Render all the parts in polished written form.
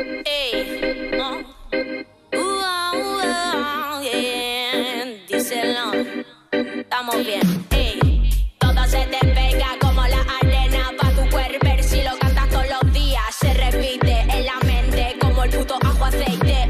Ey, yeah. Díselo, estamos bien. Ey, todo se te pega como la arena pa' tu cuerpo. Si lo cantas todos los días, se repite en la mente como el puto ajo aceite.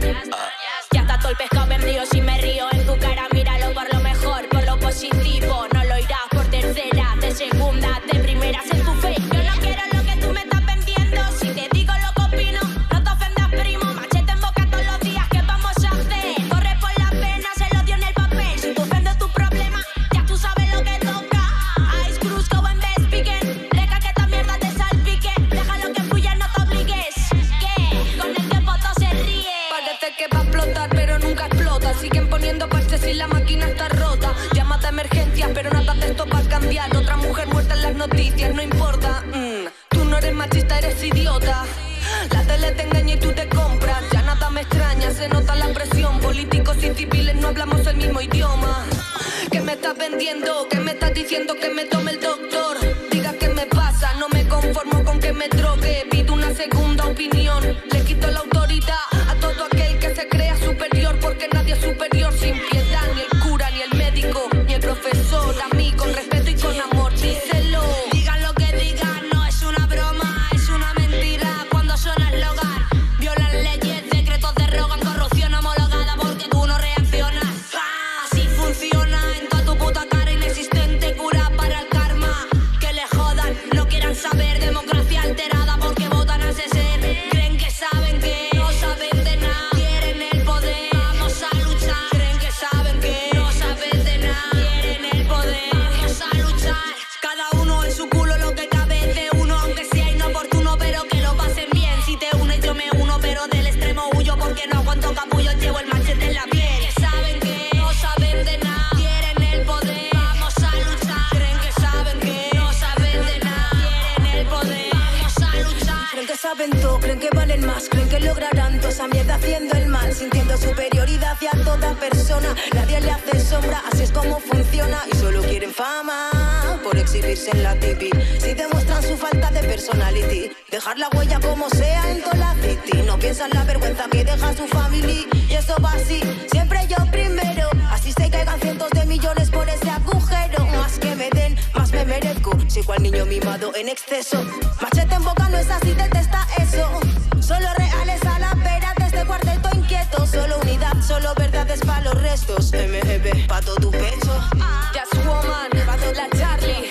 Ya está todo el pescado vendido. Si me río en tu cara, míralo por lo mejor, por lo positivo. No lo irás por tercera, de segunda, de primeras en tu face. Yo no quiero lo que tú me estás vendiendo. Si te digo lo que opino, no te ofendas, primo. Machete en boca todos los días, ¿qué vamos a hacer? Corre por la pena, se lo dio en el papel. Si tú ofendes tu problema, ya tú sabes lo que toca. Ice Cruz, go and best speaking. Deja que esta mierda te salpique. Deja lo que fluya, no te obligues. ¿Qué? Con el tiempo todo se ríe. Parece que va a explotar, pero nunca explota. Siguen poniendo parches y la máquina está rota. Llamadas a emergencias, pero nada de esto va a cambiar. Otra mujer muerta en las noticias, no importa. Tú no eres machista, eres idiota. La tele te engaña y tú te compras. Ya nada me extraña, se nota la presión. Políticos y civiles no hablamos el mismo idioma. ¿Qué me estás vendiendo? ¿Qué me estás diciendo que me tome el doctor? Diga qué me pasa, no me conformo con que me drogue. Pido una segunda opinión. Le quito la autoridad a todo aquel que se crea superior, porque nadie es superior sin piedad. Ni el cura, ni el médico, ni el profesor. A mí con respeto y con amor, díselo. Digan lo que digan, no es una broma, es una mentira. Cuando suena el eslogan, violan leyes, decretos, derrogan corrupción homologada porque tú no reaccionas. Así funciona en toda tu puta cara inexistente. Cura para el karma, que le jodan, no quieran saber. Democracia alterada porque votan a ese ser. Creen que saben que no saben de nada. Quieren el poder, vamos a luchar. Creen que saben que no saben de nada. Quieren el poder, vamos a luchar. Cada uno en su culo lo que cabe de uno, aunque sea inoportuno, pero que lo pasen bien. Si te unes yo me uno, pero del extremo huyo porque no aguanto capullos, llevo el machete en la piel. Que saben que no saben de nada. Quieren el poder, vamos a luchar. Creen que saben que no saben de nada. Quieren el poder, vamos a luchar. Creen que saben todo, creen que valen más, creen que lograrán toda esa mierda haciendo el mal, sintiendo superioridad hacia toda persona. Nadie le hace sombra, así es como funciona. Y solo quieren fama por exhibirse en la TV. Si demuestran su falta de personality, dejar la huella como sea en toda la city. No piensan la vergüenza que deja su family. Y eso va así, siempre yo primero. Así se caigan cientos de millones por ese agujero. Más que me den, más me merezco. Soy cual niño mimado en exceso. Machete en boca no es así, detesta eso. Solo reales a la vera de este cuarteto inquieto. Solo unidad, solo verdades para los restos. MGB, pa' todo tu pecho. Just woman, pa' toda la Charlie.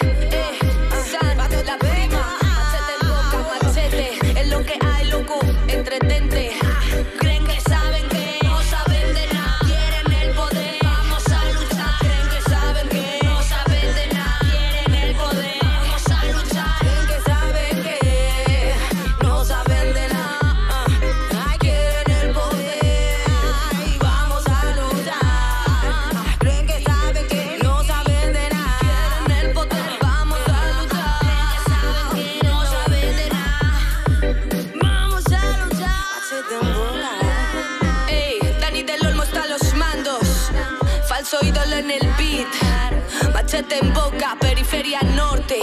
San, pa' toda la prima. Machete en boca, machete. Es lo que hay, loco, entretente. Creen que saben que no saben de nada. Quieren el poder, vamos a luchar. Creen que saben que no saben de nada. Quieren el poder, vamos a luchar. Creen que saben que no saben de nada. Ay, quieren el poder. Ay, vamos a luchar. Creen que saben que no saben de nada. Quieren el poder, vamos a luchar. Creen que saben que no saben de nada. Vamos a luchar. Machete en boca. Ey, Dani del Olmo está a los mandos. Falso ídolo en el beat. Machete en boca, periferia norte.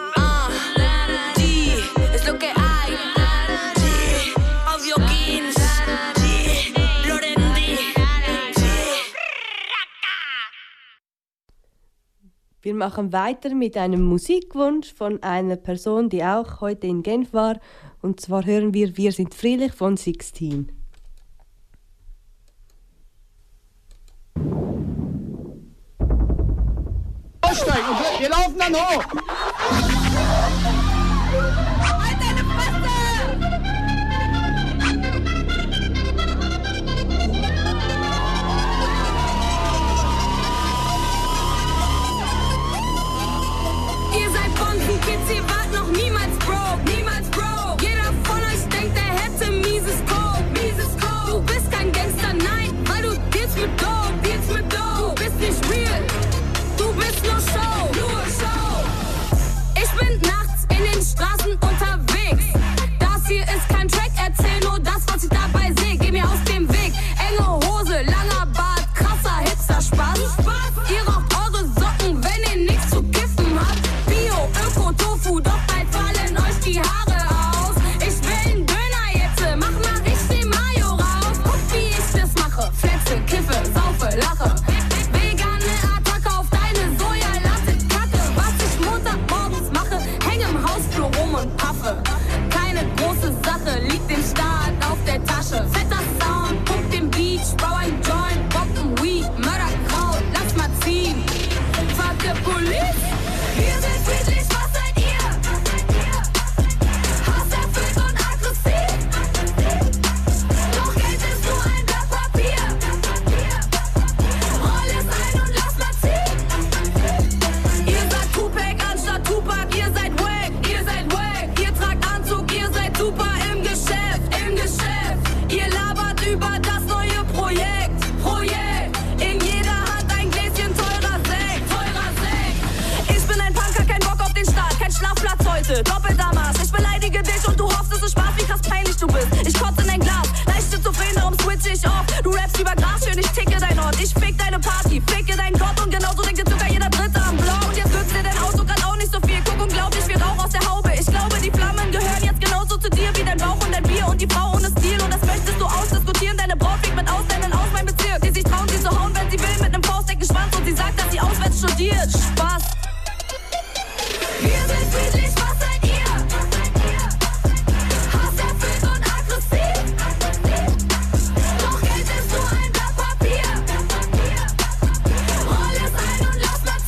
G, es lo que hay. G, Audio Kings. G, Lorendi. Wir machen weiter mit einem Musikwunsch von einer Person, die auch heute in Genf war. Und zwar hören wir Wir sind friedlich von 16. Aussteigen und wir laufen dann hoch. Halt deine Fresse! Ihr seid Bonzen-Kids, ihr wart noch niemals broke, niemals broke. Jeder von euch denkt, er hätte mieses Coke, mieses Coke. Du bist kein Gangster, nein, weil du dealst mit Dope, dealst mit Dope. Du bist nicht real, du bist nur Show, nur Show. Ich die Frau ohne Stil und das möchtest du ausdiskutieren. Deine Braut fliegt mit Ausländern aus meinem Bezirk, die sich trauen, sie zu hauen, wenn sie will, mit nem faustdicken Schwanz und sie sagt, dass sie auswärts studiert. Spaß. Wir sind friedlich, was seid ihr? Hasserfüllt und aggressiv. Doch Geld ist nur ein Blatt Papier. Roll es ein und lass mal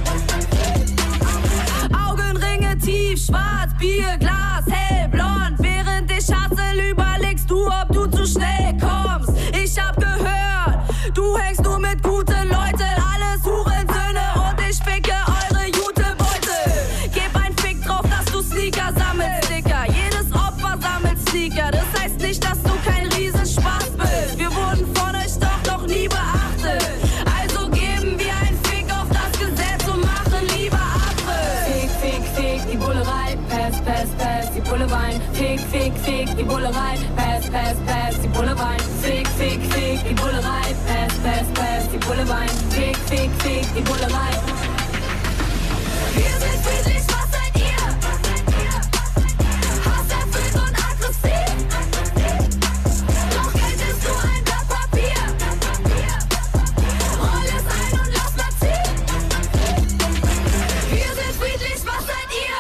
ziehen. Augenringe tief, schwarz, Bierglas, hellblond. Während ich hassel, überlegst du, ob du zu schnell kommst. Ich hab gehört, du hängst nur mit guten Leuten. Alles Hurensöhne und ich ficke eure Jutebeutel. Gib ein Fick drauf, dass du Sneaker sammelst, Dicker. Jedes Opfer sammelt Sneaker. Das heißt nicht, dass du kein Riesenspaß bist. Wir wurden von euch doch noch nie beachtet. Also geben wir ein Fick auf das Gesetz und machen lieber Abriss. Fick, fick, fick, die Bullerei. Pass, pass, pass, die Bulle Wein. Fick, fick, fick, die Bullerei. Pass, pass, pass, die Bulle Wein. Fick, fick, fick, die Bullerei. Pass, pass, pass, die Bulle Wein. Fick, fick, fick, die Bullerei. Wir sind friedlich, was seid ihr? Hasserfüllt und aggressiv. Doch Geld ist nur ein Blatt Papier. Roll es ein und lass mal ziehen. Wir sind friedlich, was seid ihr?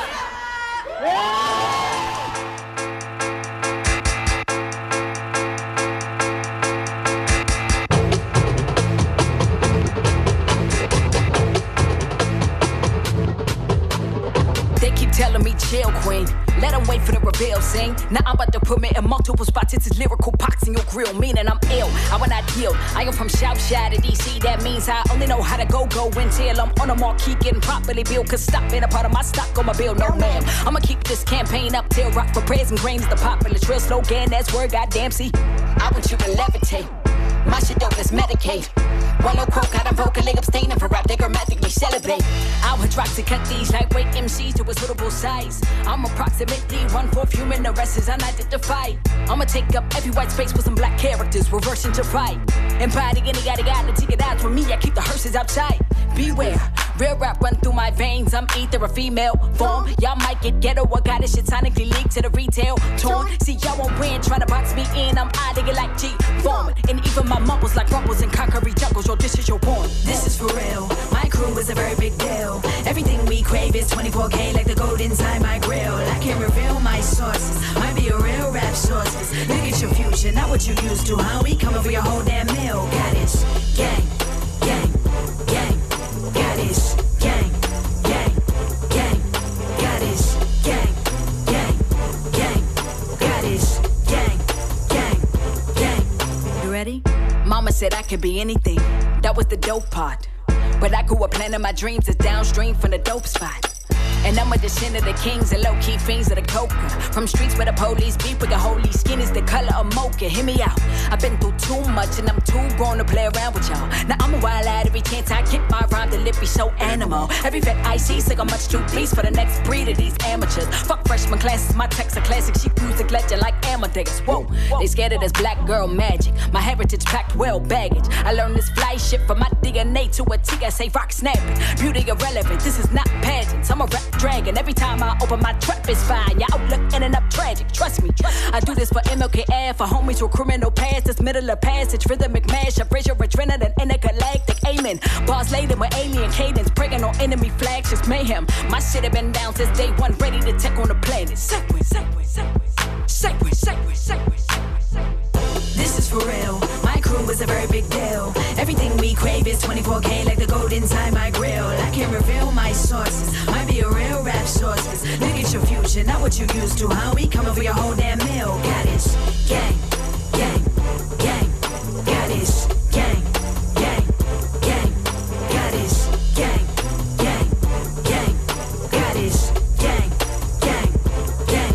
They keep telling me chill, queen. Let them wait for the reveal scene. Now I'm about to put me in multiple spots. It's a lyrical pox in your grill, meaning I'm ill. I will not heal. I am from Southside of DC. That means I only know how to go until I'm on a marquee getting properly built. Cause stop being a part of my stock on my bill, no ma'am. I'ma keep this campaign up till rock for prayers and grains. The popular trill slogan, that's word, goddamn, see. I want you to levitate. My shit dope is Medicaid. One low quote, got I'm vocally abstaining for rap, they grammatically celebrate. I would try to cut these lightweight MCs to a suitable size. I'm approximately 1/4 human, the rest is unidentified. I'ma take up every white space with some black characters, reversing to right. Embody any yada to get out for me, I keep the hearses outside. Beware, real rap run through my veins, I'm either a female form. Y'all might get ghetto, I got this shit sonically leaked to the retail torn. See y'all won't win, trying to box me in, I'm out of it like G-Form. And even my mumbles like rumbles in concrete jungles, yo, this is your porn. This is for real, my crew is a very big deal. Everything we crave is 24K like the gold inside my grill. I can't reveal my sources, might be a real rap sources. Look at your future, not what you used to, huh? We come over your whole damn meal. Got it, gang, gang, gang. Got it, gang, gang, gang. Got it, gang, gang, gang. Got it, gang, gang, gang. You ready? Mama said I could be anything, that was the dope part. But I grew up planning my dreams is downstream from the dope spot. And I'm a descendant of the kings and low-key fiends of the coca. From streets where the police beat with the holy skin is the color of mocha. Hear me out. I've been through too much and I'm too grown to play around with y'all. Now I'm a wild lad every chance I get my rhyme. The lip be so animal. Every vet I see sick of much too pleased for the next breed of these amateurs. Fuck freshman classes, my texts are classic. She music legend like Amadeus. Whoa, they scared of this black girl magic. My heritage packed well baggage. I learned this fly shit from my DNA to a T. I say rock snapping. Beauty irrelevant. This is not pageants. I'm a rap dragon. Every time I open my trap, it's fine. Your outlook ending up tragic. Trust me. I do this for MLKF, for homies with criminal past. This middle of passage, rhythmic mash, a pressure adrenaline, intergalactic aiming. Bars laden with alien cadence, breaking on enemy flags, just mayhem. My shit have been down since day one, ready to take on the planet. Segway, segway, segway, segway, segway, segway, segway. This is for real, my crew is a very big deal. Everything we crave is 24K like the gold inside my grill. I can't reveal my sources, might be a real rap sources. Look at your future, not what you used to, huh? We come over your whole damn meal. Got it, gang, gang, gang. Got it, gang, gang, gang. Got it, gang, gang, gang. Got it, gang, gang, gang.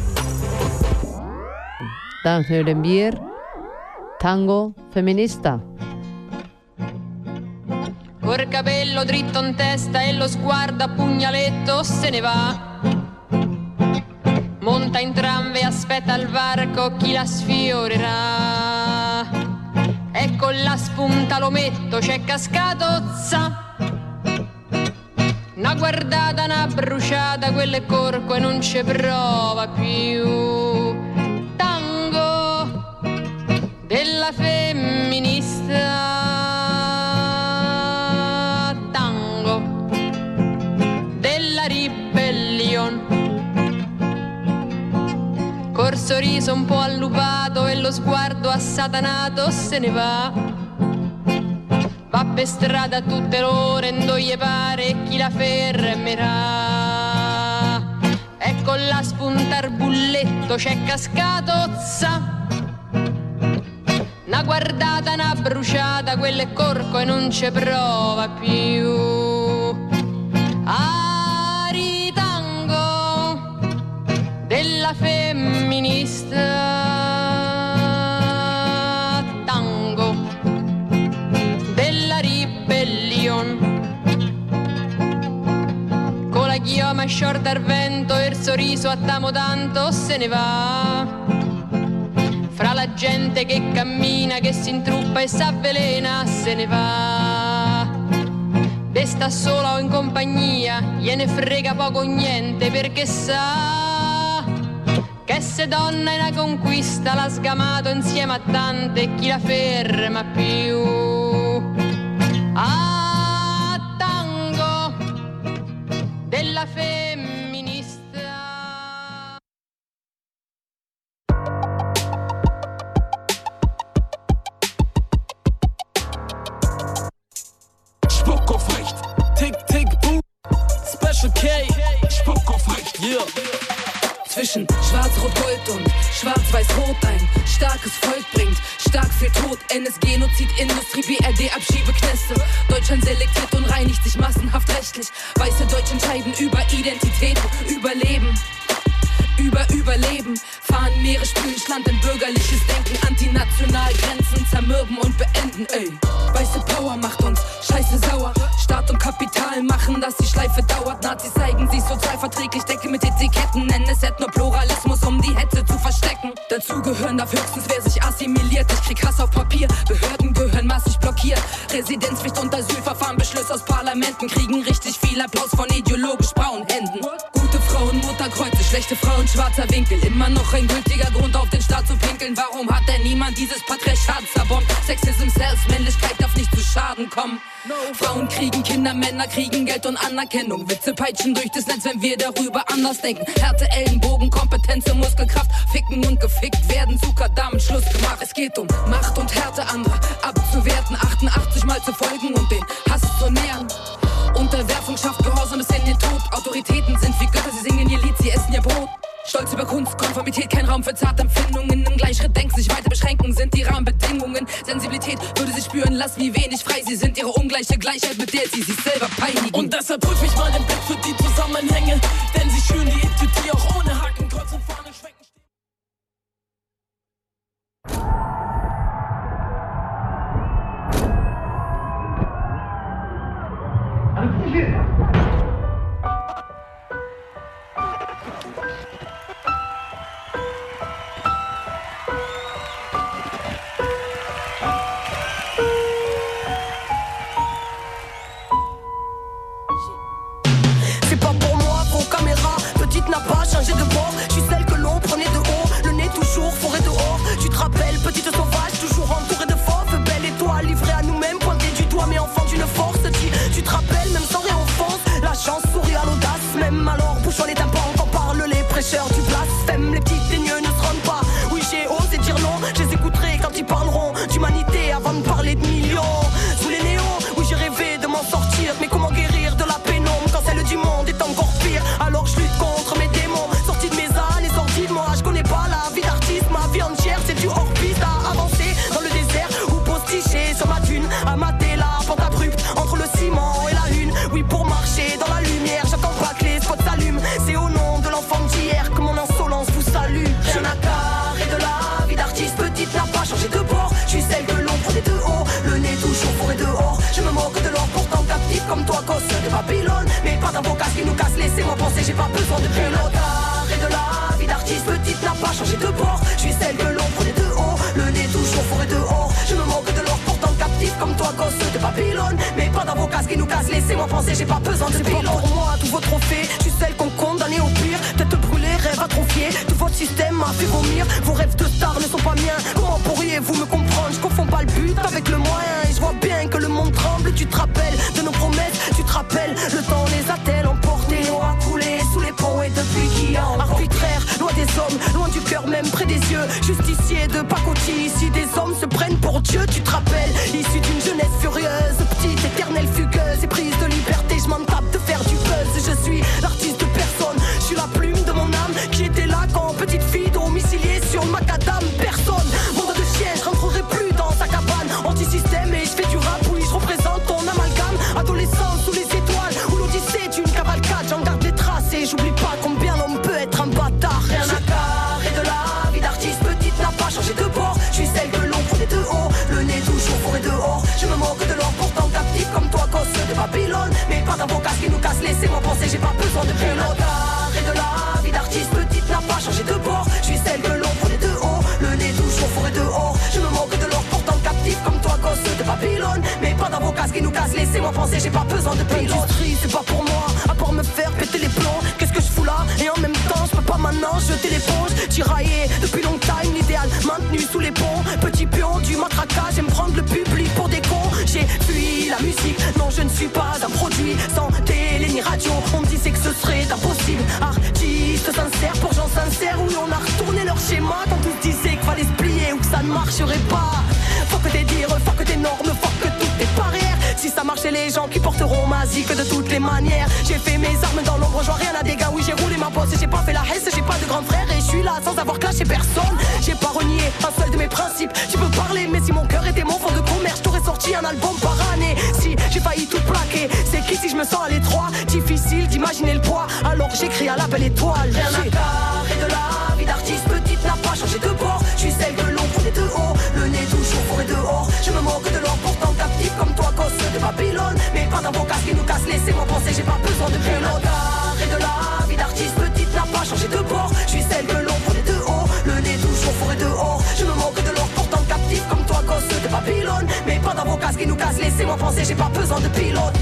Dann hören wir Tango Feminista. Col capello dritto in testa e lo sguardo a pugnaletto se ne va. Monta in tram e aspetta al varco chi la sfiorerà. E con la spunta l'ometto c'è cascato, za. Una guardata, una bruciata, quello è corco e non ci prova più. Tango sorriso un po' allupato e lo sguardo assatanato se ne va. Va per strada tutte le ore, non gli pare chi la fermerà. E con la spuntar bulletto c'è cascato, za. Una guardata, una bruciata, quello è corco e non ci prova più. Aritango della femminista. Con la chioma sciorta al vento e il sorriso attamo tanto se ne va. Fra la gente che cammina, che si intruppa e s'avvelena se ne va. De sta sola o in compagnia, gliene frega poco o niente perché sa che se donna è una conquista l'ha sgamato insieme a tante e chi la ferma più. A tango della femminista. Spuck auf Recht. Tick, tick, boom. Special K. Spuck auf Recht. Yeah. Zwischen Schwarz-Rot-Gold und Schwarz-Weiß-Rot ein starkes Volk bringt stark viel Tod. NS-Genozid, Industrie, BRD, Abschiebeknäste. Deutschland selektiert und reinigt sich massenhaft rechtlich. Weiße Deutsche entscheiden über Identität, Überleben. Überleben, fahren Meere, spülen Land in bürgerliches Denken, antinational Grenzen zermürben und beenden, ey. Weiße Power macht uns scheiße sauer. Staat und Kapital machen, dass die Schleife dauert. Nazis zeigen sich sozialverträglich, decke mit Etiketten, nennen es Ethnopluralismus, um die Hetze zu verstecken. Dazu gehören darf höchstens, wer sich assimiliert. Ich krieg Hass auf Papier, Behörden gehören massig blockiert. Residenzpflicht und Asylverfahren, Beschlüsse aus Parlamenten kriegen richtig viel Applaus von ideologisch braunen Händen. Gute Frauen, Mutterkreuze, schlechte Frauen, schwarzer Winkel. Immer noch ein gültiger Grund auf den Staat zu pinkeln. Warum hat denn niemand dieses Patriarchat zerbombt? Sexism, Männlichkeit darf nicht zu Schaden kommen. Frauen kriegen Kinder, Männer kriegen Geld und Anerkennung. Witze peitschen durch das Netz, wenn wir darüber anders denken. Härte, Ellenbogen, Kompetenz und Muskelkraft. Ficken und gefickt werden, Zucker, damit Schluss gemacht. Es geht um Macht und Härte, andere abzuwerten. 88 Mal zu folgen und den Hass zu nähern. Unterwerfung schafft Gehorsam bis in den Tod. Autoritäten sind wie Götter, sie singen ihr Lied, sie essen ihr Brot. Stolz über Kunst, Konformität, kein Raum für zarte Empfindungen. Im Gleichschritt denken, sich weiter beschränken sind die Rahmenbedingungen. Sensibilität würde sie spüren, lass wie wenig frei sie sind. Ihre ungleiche Gleichheit, mit der sie sich selber peinigen. Und deshalb prüfe ich mal den Blick für die Zusammenhänge. Denn sie schüren die Etütie auch ohne Hakenkreuz und Fahnen schwenken. C'est pas pour moi, vos caméras. Petite n'a pas changé de bord. Je suis celle que l'on prenait de haut. Le nez toujours forêt dehors. Tu te rappelles, petite sauvage, toujours entourée de fauves. Belle étoile, livrée à nous-mêmes, pointée du doigt, mais enfant d'une force. Tu te rappelles, même sans réoffense. La chance sourit à l'audace. Même alors, bouchons les tympans quand parlent les prêcheurs du blasphème. Les petits daigneux ne se rendent pas. Oui, j'ai osé dire non. Je les écouterai quand ils parleront d'humanité avant de parler de millions. Sous les néons, oui, j'ai rêvé de m'en sortir. Mais comment guérir de la pénombre quand celle du monde est encore pire? Alors je lutte contre mes démons, sortis de mes années sorties de moi. Je connais pas la vie d'artiste, ma vie entière c'est du hors-piste. À avancer dans le désert ou posticher sur ma dune. À mater la pente abrupte entre le ciment et la lune. Oui, pour marcher dans la lumière, j'attends pas que les spots s'allument. C'est au nom de l'enfant d'hier que mon insolence vous salue. Rien à carrer de la vie d'artiste, petite n'a pas changé de bord. Je suis celle que l'on prenait de haut, le nez toujours forêt dehors. Je me moque de l'or pourtant captif comme toi, gosse de Babylone. Mais pas d'avocats qui nous cassent, laissez-moi penser, j'ai pas besoin de pilote. Carré de la vie d'artiste, petite n'a pas changé de bord. Je suis celle que l'on prenait de haut, le nez toujours forêt dehors. Je me moque de l'or pourtant captif comme toi, gosse de Babylone. Mais pas d'avocats qui nous cassent, laissez-moi penser, j'ai pas besoin de pilote. Pour moi, tous vos trophées, je suis celle qu'on condamnait au pire. Tête brûlée, rêve atrophié, tout votre système m'a fait vomir. Vos rêves de star ne sont pas miens, comment pourriez-vous me comprendre? Je confonds pas le but avec le moyen. Et je vois bien que le monde tremble, tu te rappelles de nos promesses, tu te rappelles, le temps les a-t-elle emportés? L'eau a coulé sous les ponts et depuis qui a arbitraire, loi des hommes, loin du cœur même près des yeux. Justicier de pacotille, ici des hommes se prennent pour Dieu. Tu te rappelles, issu d'une jeunesse furieuse, petite, éternelle, fugueuse et prise de liberté, je m'en tape de faire du buzz. Je suis l'artiste de personne, je suis la plume de mon âme qui était là quand petite fille domiciliée sur le macadam. Personne, monde de chien, je rentrerai plus dans sa cabane. Anti-système et je fais du rap, oui je représente ton amalgame. Adolescent sous les étoiles, où l'odyssée d'une cavalcade. J'en garde les traces et j'oublie pas combien l'homme peut être un bâtard. Rien à carrer de la vie d'artiste, petite n'a pas changé de bord. Je suis celle que l'on prenait de haut, le nez toujours fourré dehors. Je me moque de l'or pourtant captif comme toi, gosse de Babylone. Mais pas dans vos casques qui nous cassent, laissez-moi penser, j'ai pas besoin de pilote. Carré de la vie d'artiste, petite n'a pas changé de bord. Je suis celle que l'on prenait de haut, le nez toujours fourré dehors. Je me moque de l'or pourtant captif comme toi, gosse de Babylone. Mais pas dans vos casques qui nous cassent, laissez-moi penser, j'ai pas besoin de pilote. L'industrie c'est pas pour moi, à part me faire péter les plombs. Qu'est-ce que je fous là? Et en même temps, je peux pas maintenant jeter l'éponge. Tiraillé depuis longtemps, l'idéal maintenu sous les ponts. Petit pion du matraquage, j'aime prendre le public pour des cons. J'ai fui la musique, non je ne suis pas un produit sans télé ni radio. On me disait que ce serait impossible. Artiste sincère pour gens sincères, oui on a retourné leur schéma quand on se disait qu'il fallait se plier ou que ça ne marcherait pas. Faut que t'es dires, faut que t'es normes, faut que toutes tes barrières. Si ça marchait les gens qui porteront ma zik de toutes les manières. J'ai fait mes armes dans l'ombre, je vois rien à dégâts. Oui j'ai roulé ma bosse et j'ai pas fait la hesse. J'ai pas de grand frère et je suis là sans avoir clashé personne. J'ai pas renié un seul de mes principes. Tu peux parler mais si mon cœur était mon fond de commerce, je t'aurais sorti un album par année. Si j'ai failli tout plaquer, c'est qui si je me sens à l'étroit. Difficile d'imaginer le poids, alors j'écris à la belle étoile. Rien à carrer de la vie d'artiste, petite n'a pas changé de bord. Je suis celle que l'on prenait de haut, le nez toujours fourré dehors. Je me moque de l'or pourtant captif comme toi, gosse de Babylone. Mais pas dans vos casques qui nous cassent, laissez-moi penser, j'ai pas besoin de pilote. Carré de la vie d'artiste, petite n'a pas changé de bord. Je suis celle que l'on prenait de haut, le nez toujours fourré dehors. Je me moque de l'or pourtant captif comme toi, gosse de Babylone. Mais pas dans vos casques qui nous cassent, laissez-moi penser, j'ai pas besoin de pilote.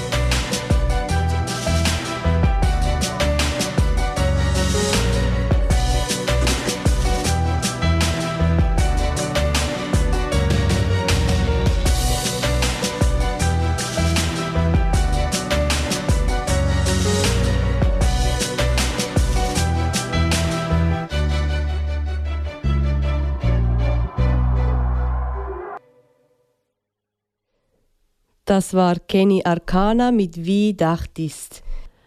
Das war Kenny Arcana mit Wie dachtest.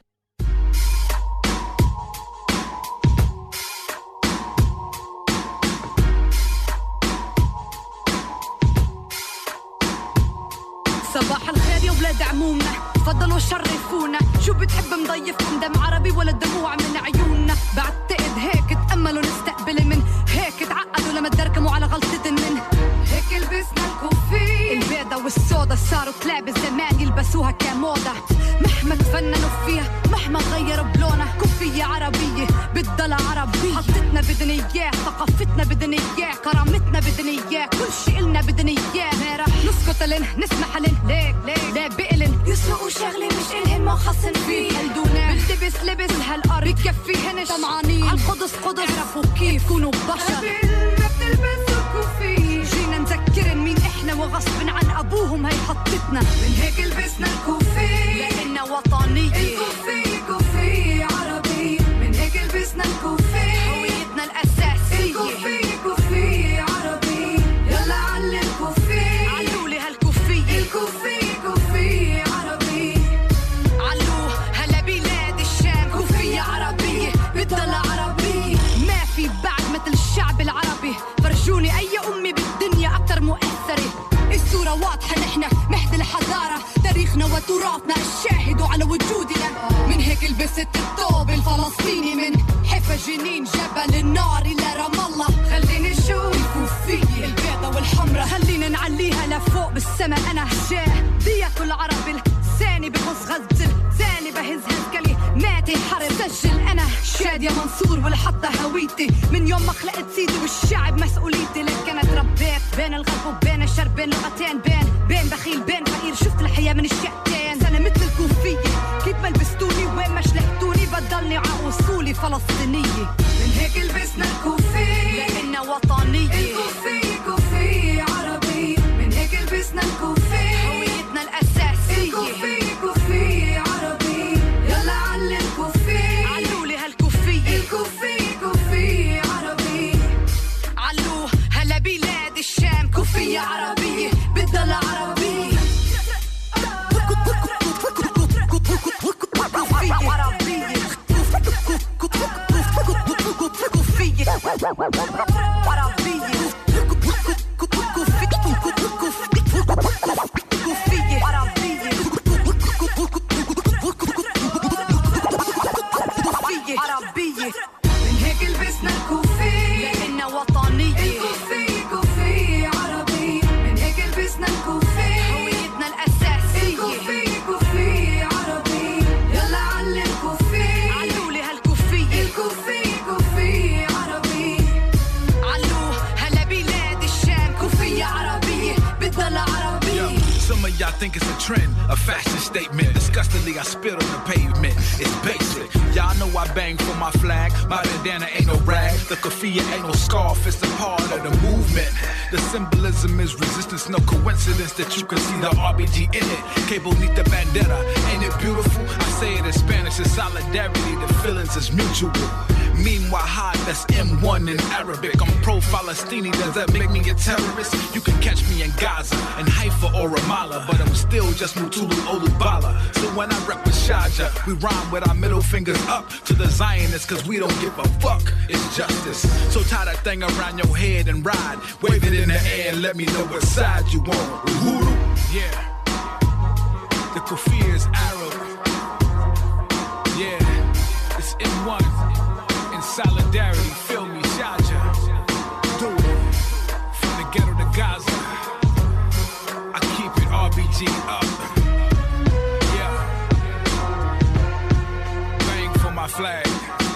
صباح الخير يا ولاد عمومنا، تفضلوا شرفونا. شو بتحب مضيفكم دم عربي ولا دموع من عيوننا؟ بعتقد هيك تأملوا نستقبل من هيك تعقدوا لما تدركموا على غلطة من هيك لبسنا الكوفي البيضة والسودا صاروا كلاب الزمان يلبسوها كموضة. مهما تفننوا فيها مهما غيروا بلونها، كوفية عربية بتضل عربية. حطتنا بدنا اياه، ثقافتنا بدنا اياه، كرامتنا بدنا اياه، كل شي إلنا بدنا اياه. ما رح نسكت لن نسمح لن ليه بقلن يسرقوا شغلة مش إلهن ما خصن فيه. هلدونا بلتبس لبس هالقرب بكفيهنش طمعانين عالقدس قدس اعرفوا كيف تكونوا بشر. قبلنا بتلبسوا كوفية، جينا نذكرن مين احنا وغصب عن ابوهم هي حطتنا. من هيك لبسنا الكوفية لأننا وطنية. الكوفية كوفية عربية، من هيك لبسنا الكوفية هويتنا الأساسية. الكوفية كوفية عربية، يلا علي الكوفية، علولي هالكوفية. الكوفية كوفية عربية، علوه هلا بلاد الشام. كوفية عربية بتضل عربية، ما في بعد مثل الشعب العربي. فرجوني أي أمي بالدنيا أكتر مؤثرة. الصورة واضحة، نحنا مهد الحضارة، تاريخنا وتراثنا الشاهد على وجودنا. من هيك لبست الثوب الفلسطيني، من حفا جنين جبل النار إلى رام الله. خليني نشوف الكوفية البيضة والحمرة، خلينا نعليها لفوق بالسما. أنا دية العرب الثاني بغص غزل ثاني بهز هالكلمات حرب. سجل أنا شادية منصور والحطة هويتي، من يوم ما خلقت سيدي والشعب مسؤوليتي. لكن أنا تربيت بين الغرب وبين الشرق، بين لغتين، بين بخيل بين فقير. شفت الحياة من الشقتين، أنا مثل الكوفية كيف ما لبستوني وين ما شلحتوني بضلني ع أصولي فلسطينية. من هيك لبسنا الكوفية لأننا وطنية. الكوفية كوفية عربية، من هيك لبسنا الكوفية هويتنا الأساسية. الكوفية كوفية عربية، يلا علي الكوفية، علولي هالكوفية. الكوفية كوفية كوفية عربية بتضل عربية من هيك لبسنا الكوفية لأننا وطنية الكوفية كوفية عربية من هيك لبسنا الكوفية هويتنا الأساسية الكوفية كوفية عربية يلا علي الكوفية علولي هالكوفية الكوفية كوفية عربية علو هلا بلاد الشام كوفية عربية بتضل عربية. Some of y'all think it's a trend, a fashion statement. Disgustingly, I spit on the pavement. It's basic. Y'all know I bang for my flag. My bandana ain't no rag. The keffiyeh ain't no scarf. It's a part of the movement. The symbolism is resistance. No coincidence that you can see the RBG in it. Que bonita bandera. Ain't it beautiful? I say it in Spanish. It's solidarity. The feelings is mutual. Meanwhile, high, that's M1 in Arabic. I'm pro-Falastini. Does that make me a terrorist? You can catch me in Gaza, in Haifa or Ramallah, but I'm still just Mutulu Olubala. So when I rep with Shaja, we rhyme with our middle fingers up to the Zionists, cause we don't give a fuck. It's justice. So tie that thing around your head and ride. Wave it in the air and let me know what side you want. Uhuru. Yeah. The keffiyeh is Arab. Yeah. It's M1. In solidarity, feel me, Shaja. Do it. From the ghetto to Gaza. I keep it RBG up. Yeah. Bang for my flag.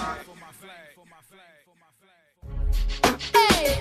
Hey,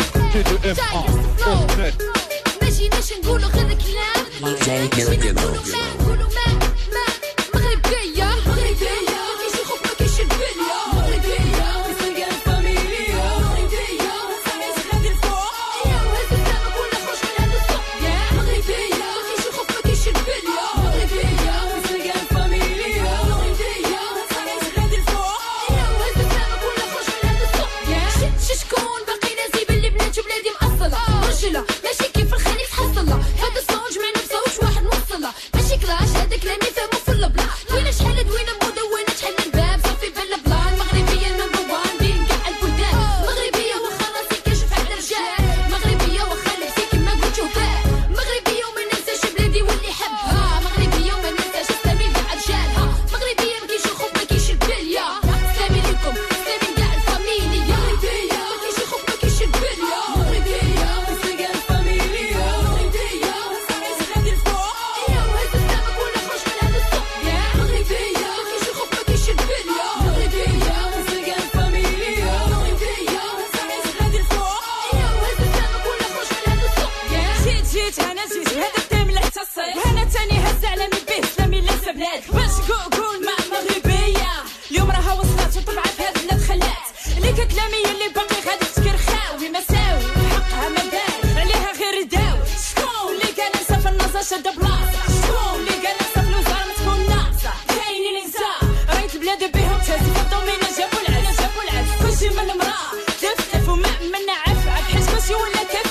ماشي نقولوا غير كلام ماشي نقولوا ما مغربية مغربية كيش يخوف ما كيش البلية مغربية بسنقال فاميلية مغربية ساميز غادي الفوق يا وهز السما كلنا خوش من هاد الصوت مغربية كيش يخوف ما كيش البلية مغربية بسنقال فاميلية مغربية ساميز غادي الفوق يا وهز السما كلنا خوش من هاد الصوت شكون باقي نازي باللي بنات بلادي مأصلة رجلة ماشي كيف الخليج حصلة هذا الصوت جمعنا بصوت واحد موصلة ماشي كلاش هذا كلامي فهمو في البلا دوينا شحال دوينا مدونة شحال من باب صافي بلا بلان مغربية نمبر وان دين كاع البلدان مغربية واخا راسي كاشف على الرجال مغربية واخا لبسي كيما قلت شوفات مغربية وما ننساش بلادي واللي حبها مغربية وما ننساش سلامي كاع رجالها مغربية مكاينش الخوف مكاينش البلية سلامي ليكم سلامي كاع الفاميليا مغربية مكاينش الخوف مكاينش البلية مغربية بسنقال فاميليا مغربية ساميز غادي الفوق يا وهز السما كلنا خوش من هاد الصوت مغربية مكاينش الخوف مكاينش البلية مغربية بسنقال فاميليا مغربية ساميز غادي الفوق يا وهز السما كلنا خوش من هاد الصوت جيت انا جيت هذا التام اللي اتصل وانا تاني هز على من به سلامي ليس بلاد باش قول مع مغربية اليوم راها وصلت وطلعت هاد البلاد خلات اللي كلامي اللي باقي غادي تكر خاوي مساوي حقها ما دار عليها غير داوي شكون اللي قال نسى في النظر شد بلاصه شكون اللي قال نسى في الوزاره ما تكون ناقصه كاينين نساء رايت البلاد بهم تهزي فالضمينه جابوا العز كلشي من المراه تف وما منا عف حيت ماشي ولا كيف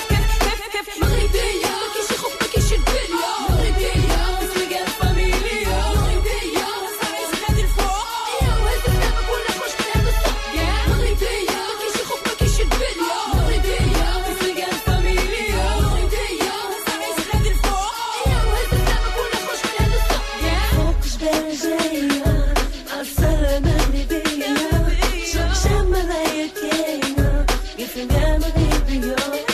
مغربيه مكاينش خوف مكاينش البليه مغربيه بسنقال فاميليا مغربيه ساميز غادي الفوق يا وهز السما كلنا خوش من هاد الصوت مغربيه مكاينش خوف مكاينش البليه مغربيه بسنقال فاميليا مغربيه ساميز غادي الفوق يا وهز السما كلنا خوش من هاد الصوت فوق جبال جاية عالسهرة مغربية شمشم راية كاينة قفلنا مغربية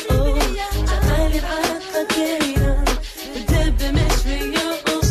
تعالي بعقة كاينة الدب مشوية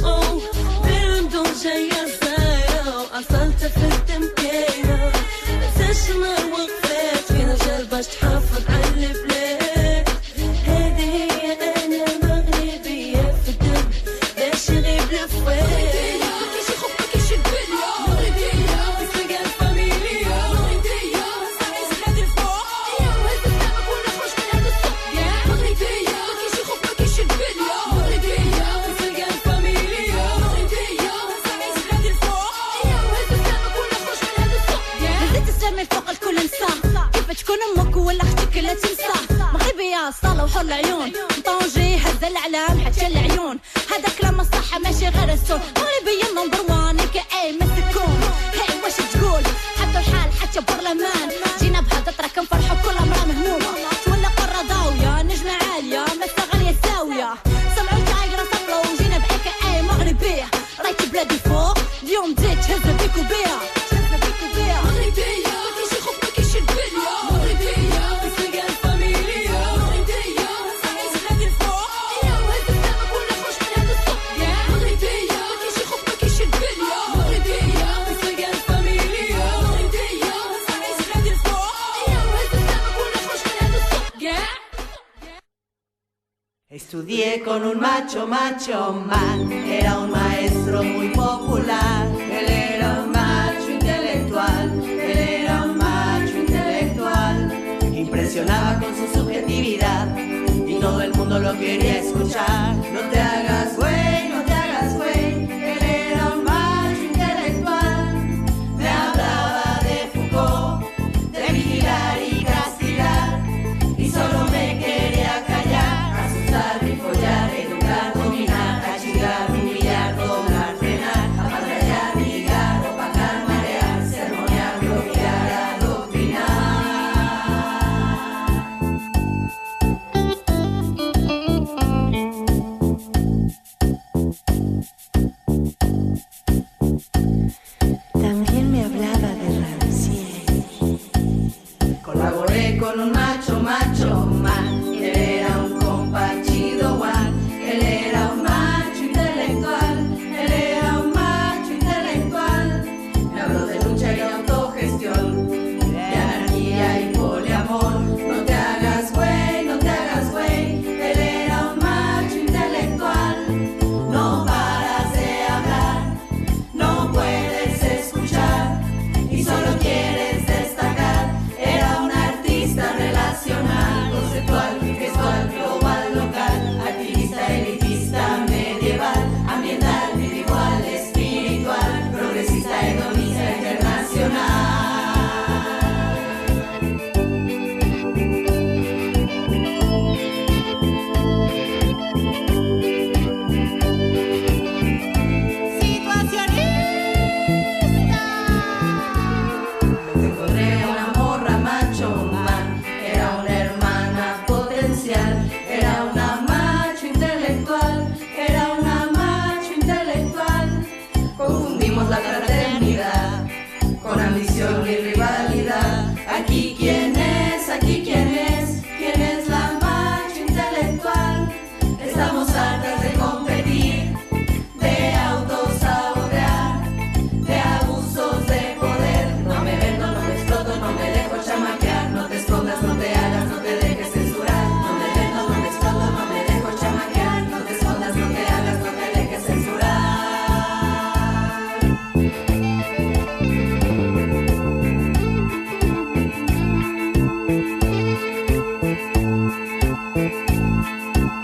برمدون جاية زاية وأصلت في الدم كاينة منساش النار وقفات فينا جرباش تحافظ على البلاد هذه هي أنا مغربية في الدم باش يغيب الفوات مكاينش خوف مكاينش البليه مغربيه بسنقال فاميليا مغربيه ساميز غادي الفوق يا وهز السما كلنا خوش من هاد الصوت مغربيه مكاينش خوف مكاينش البليه مغربيه بسنقال فاميليا مغربيه ساميز غادي الفوق يا وهز السما كلنا خوش من هاد الصوت هزيت السما فوق الكل نسى كيف تكون امك ولا اختك لا تنسى مغربيه صالة وحور العيون طنجي هز الإعلام حتى العيون هذا كلام الصحة ماشي غير السون مغربية نمبر وان كأي مسكون هاي واش تقول حطوا الحال حتى برلمان جينا بهضرة كنفرحوا كل امرأة مهمومة تولى قرة ضاوية نجمة عالية مسا غالية ساوية سمعوا التايقرة صفلوا جينا بأي مغربية رايت بلادي فوق اليوم جيت هز بيكو بيها مغربية ماكيش خوف ماكيش البلية مغربية بسلقة الفاميلية مغربية صحيح غادي الفوق يا وهز السما كلنا خوش من هاد الصوت مغربية ماكيش خوف ماكيش البلية مغربية بسلقة الفاميلية مغربية صحيح غادي الفوق يا وهز السما كلنا خوش من هاد الصوت. Estudié con un macho man, era un maestro muy popular. Él era un macho intelectual, impresionaba con su subjetividad y todo el mundo lo quería